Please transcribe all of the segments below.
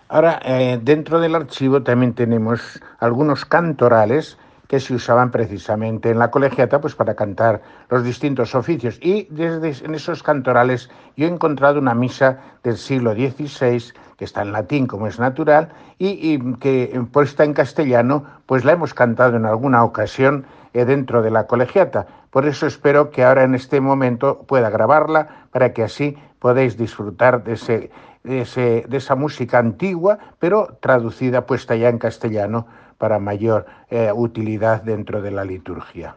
Ahora, dentro del archivo también tenemos algunos cantorales que se usaban precisamente en la colegiata pues para cantar los distintos oficios. Y desde en esos cantorales yo he encontrado una misa del siglo XVI que está en latín como es natural y que puesta en castellano pues la hemos cantado en alguna ocasión dentro de la colegiata. Por eso espero que ahora en este momento pueda grabarla para que así podáis disfrutar de esa música antigua, pero traducida, puesta ya en castellano para mayor utilidad dentro de la liturgia.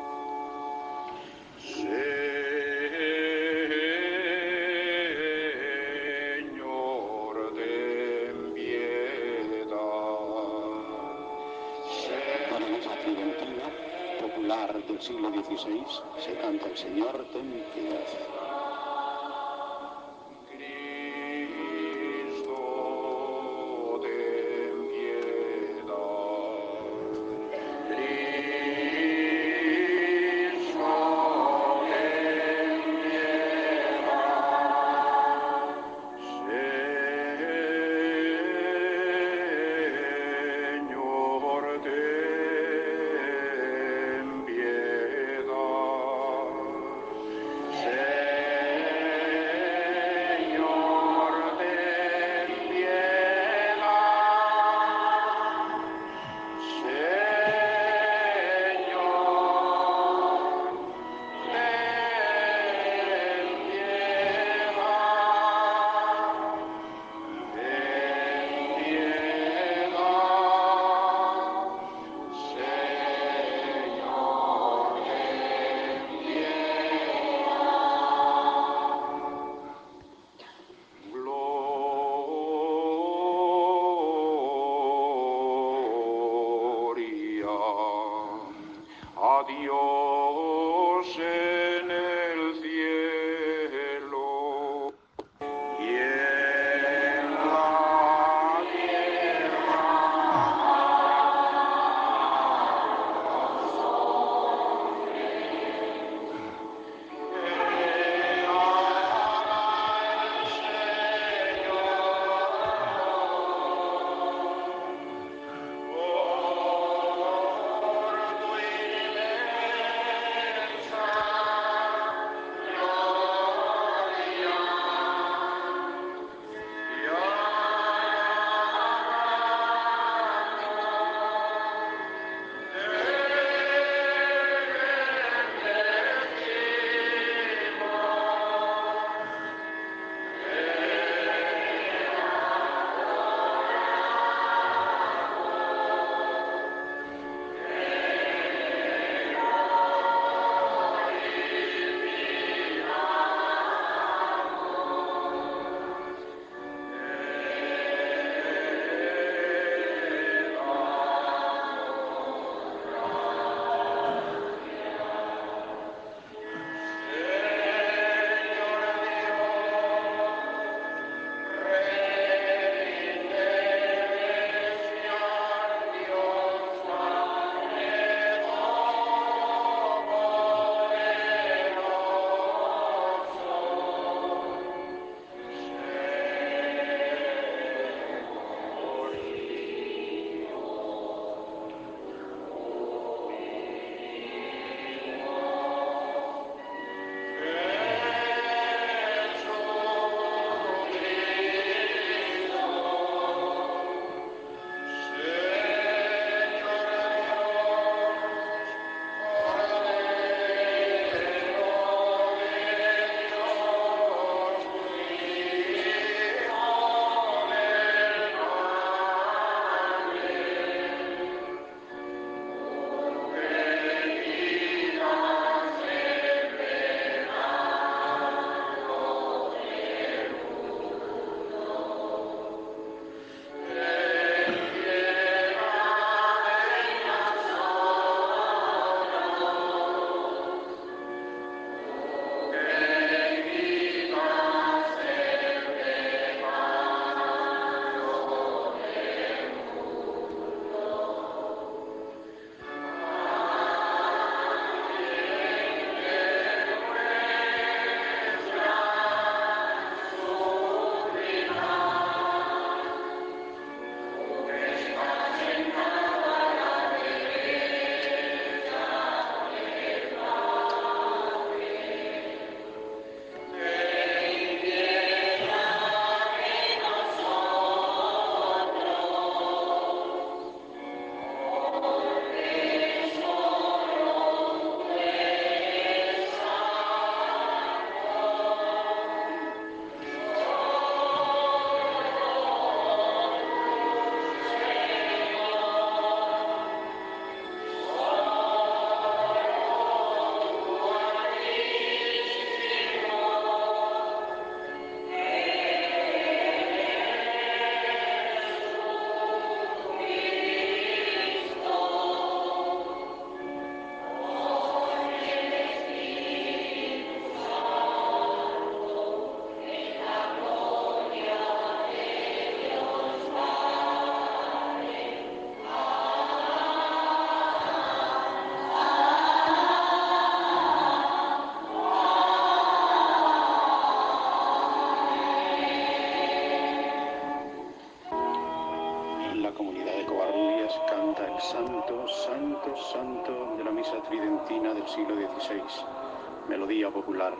Del siglo XVI se canta el Señor ten piedad. Santo, santo, santo de la misa tridentina del siglo XVI. Melodía popular.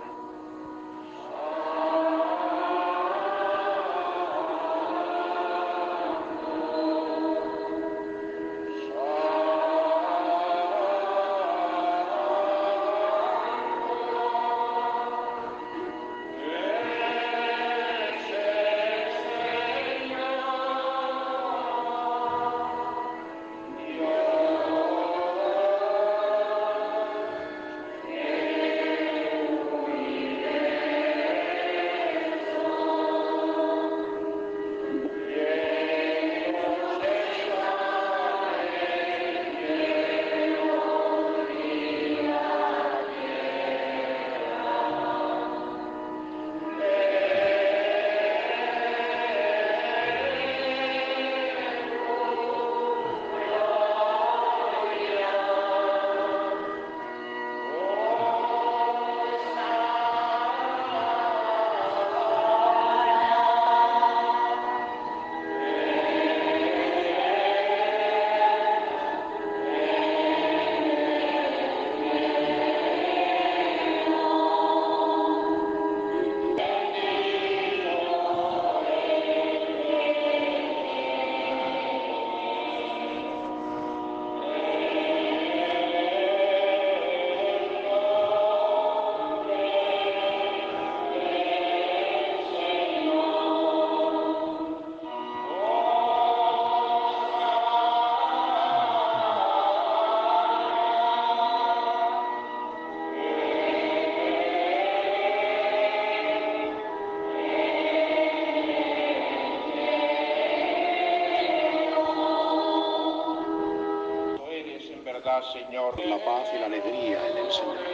Señor, La paz y la alegría en el Señor.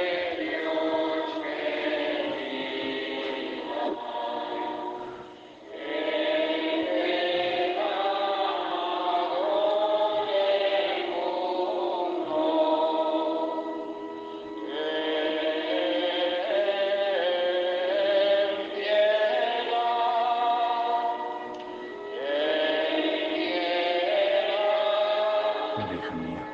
Hija mía.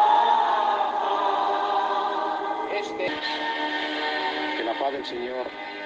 Que la paz del Señor